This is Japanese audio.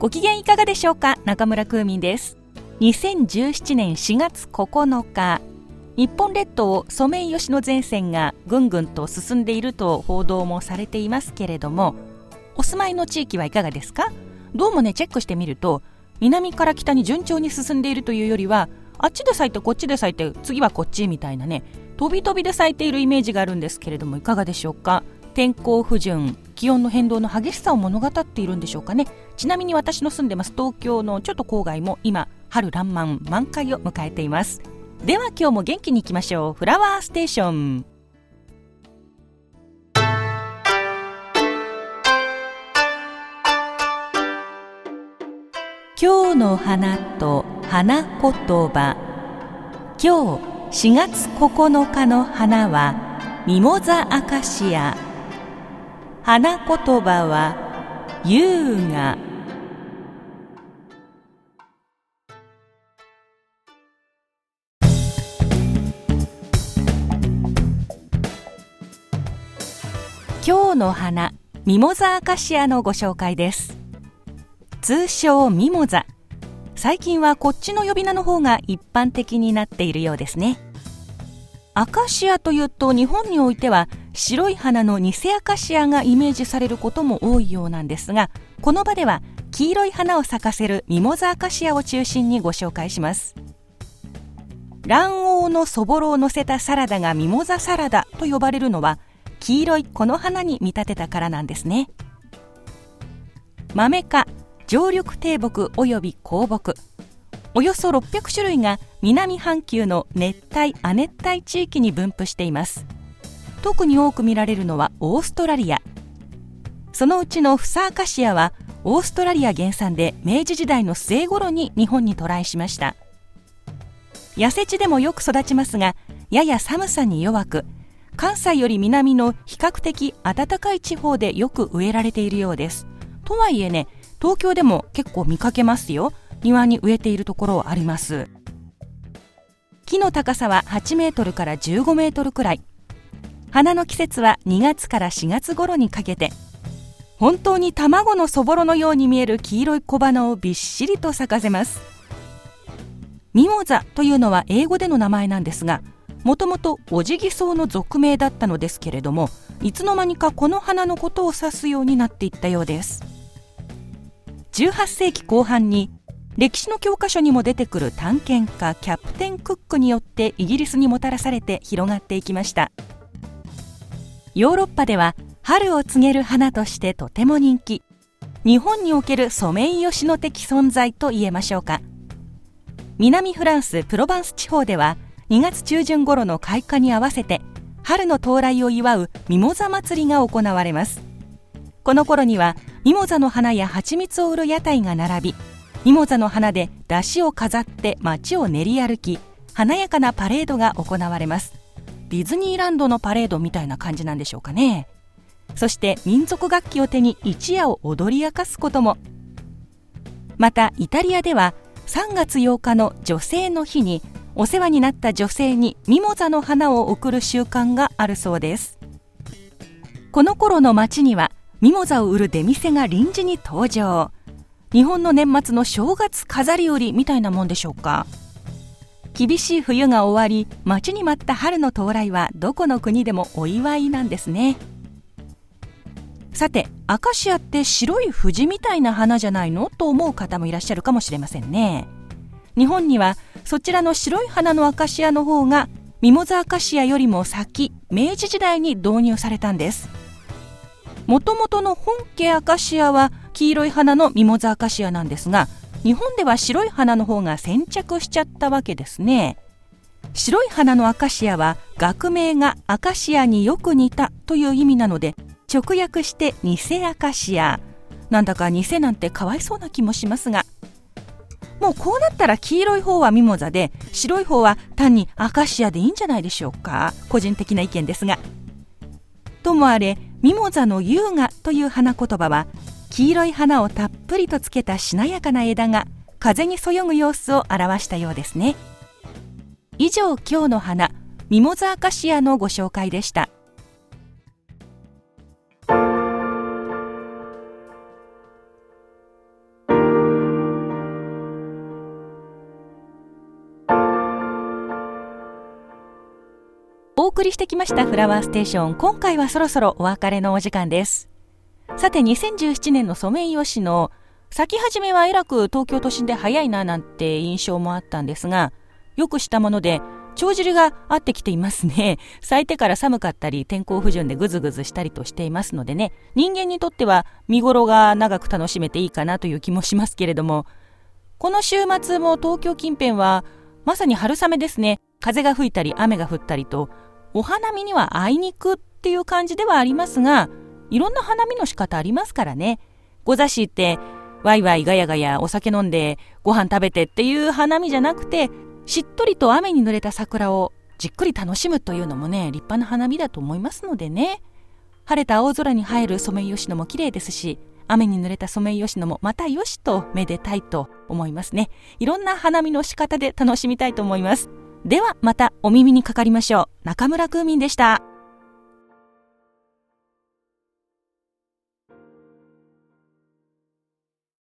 ご機嫌いかがでしょうか。中村空民です。2017年4月9日、日本列島をソメイヨシノ前線がぐんぐんと進んでいると報道もされていますけれども、お住まいの地域はいかがですか。どうもね、チェックしてみると南から北に順調に進んでいるというよりは、あっちで咲いてこっちで咲いて次はこっちみたいなね、飛び飛びで咲いているイメージがあるんですけれども、いかがでしょうか。天候不順、気温の変動の激しさを物語っているんでしょうかね。ちなみに私の住んでます東京のちょっと郊外も今春爛漫、満開を迎えています。では今日も元気にいきましょう。フラワーステーション。今日の花と花言葉。今日4月9日の花はミモザアカシア。花言葉は優雅。今日の花、ミモザアカシアのご紹介です。通称ミモザ。最近はこっちの呼び名の方が一般的になっているようですね。アカシアというと日本においては白い花の偽アカシアがイメージされることも多いようなんですが、この場では黄色い花を咲かせるミモザアカシアを中心にご紹介します。卵黄のそぼろを乗せたサラダがミモザサラダと呼ばれるのは、黄色いこの花に見立てたからなんですね。マメ科、常緑低木および高木、およそ600種類が南半球の熱帯亜熱帯地域に分布しています。特に多く見られるのはオーストラリア。そのうちのフサアカシアはオーストラリア原産で、明治時代の末頃に日本に渡来しました。痩せ地でもよく育ちますが、やや寒さに弱く、関西より南の比較的暖かい地方でよく植えられているようです。とはいえね、東京でも結構見かけますよ。庭に植えているところあります。木の高さは8メートルから15メートルくらい。花の季節は2月から4月頃にかけて、本当に卵のそぼろのように見える黄色い小花をびっしりと咲かせます。ミモザというのは英語での名前なんですが、もともとオジギソウの俗名だったのですけれども、いつの間にかこの花のことを指すようになっていったようです。18世紀後半に歴史の教科書にも出てくる探検家キャプテン・クックによってイギリスにもたらされて広がっていきました。ヨーロッパでは春を告げる花としてとても人気、日本におけるソメイヨシノ的存在と言えましょうか。南フランスプロバンス地方では2月中旬頃の開花に合わせて春の到来を祝うミモザ祭りが行われます。この頃にはミモザの花や蜂蜜を売る屋台が並び、ミモザの花で出汁を飾って街を練り歩き、華やかなパレードが行われます。ディズニーランドのパレードみたいな感じなんでしょうかね。そして民族楽器を手に一夜を踊り明かすことも。またイタリアでは3月8日の女性の日に、お世話になった女性にミモザの花を贈る習慣があるそうです。この頃の街にはミモザを売る出店が臨時に登場。日本の年末の正月飾り売りみたいなもんでしょうか。厳しい冬が終わり、待ちに待った春の到来はどこの国でもお祝いなんですね。さて、アカシアって白い藤みたいな花じゃないのと思う方もいらっしゃるかもしれませんね。日本にはそちらの白い花のアカシアの方がミモザアカシアよりも先、明治時代に導入されたんです。もともとの本家アカシアは黄色い花のミモザアカシアなんですが、日本では白い花の方が先着しちゃったわけですね。白い花のアカシアは学名がアカシアによく似たという意味なので、直訳して偽アカシア。なんだか偽なんてかわいそうな気もしますが、もうこうなったら黄色い方はミモザで、白い方は単にアカシアでいいんじゃないでしょうか。個人的な意見ですが。ともあれ、ミモザの優雅という花言葉は、黄色い花をたっぷりとつけたしなやかな枝が風にそよぐ様子を表したようですね。以上、今日の花、ミモザアカシアのご紹介でした。 お送りしてきましたフラワーステーション、今回はそろそろお別れのお時間です。さて、2017年のソメイヨシノ、咲き始めはえらく東京都心で早いななんて印象もあったんですが、よくしたもので帳尻が合ってきていますね。咲いてから寒かったり天候不順でぐずぐずしたりとしていますのでね、人間にとっては見頃が長く楽しめていいかなという気もしますけれども、この週末も東京近辺はまさに春雨ですね。風が吹いたり雨が降ったりと、お花見にはあいにくっていう感じではありますが、いろんな花見の仕方ありますからね。ご座してワイワイガヤガヤお酒飲んでご飯食べてっていう花見じゃなくて、しっとりと雨に濡れた桜をじっくり楽しむというのもね、立派な花見だと思いますのでね。晴れた青空に映えるソメイヨシノも綺麗ですし、雨に濡れたソメイヨシノもまたよしとめでたいと思いますね。いろんな花見の仕方で楽しみたいと思います。ではまたお耳にかかりましょう。中村クーミンでした。